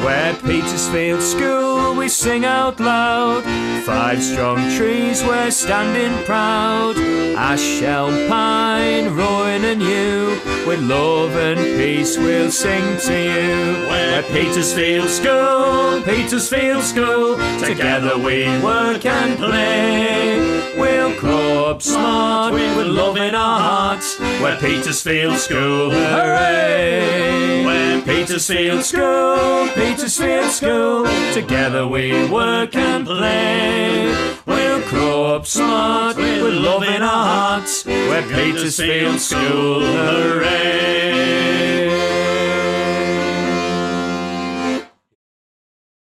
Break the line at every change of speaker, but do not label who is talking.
Where Petersfield School we sing out loud, 5 strong trees we're standing proud. Ash, elm, pine, rowan and yew, with love and peace we'll sing to you. We're Petersfield School, Petersfield School, together we work and play. We'll grow up smart with love in our hearts. We're Petersfield School, hooray! We're Petersfield School, Petersfield School, together we work and play. We'll grow up smart with love in our hearts. We're Petersfield School, hooray!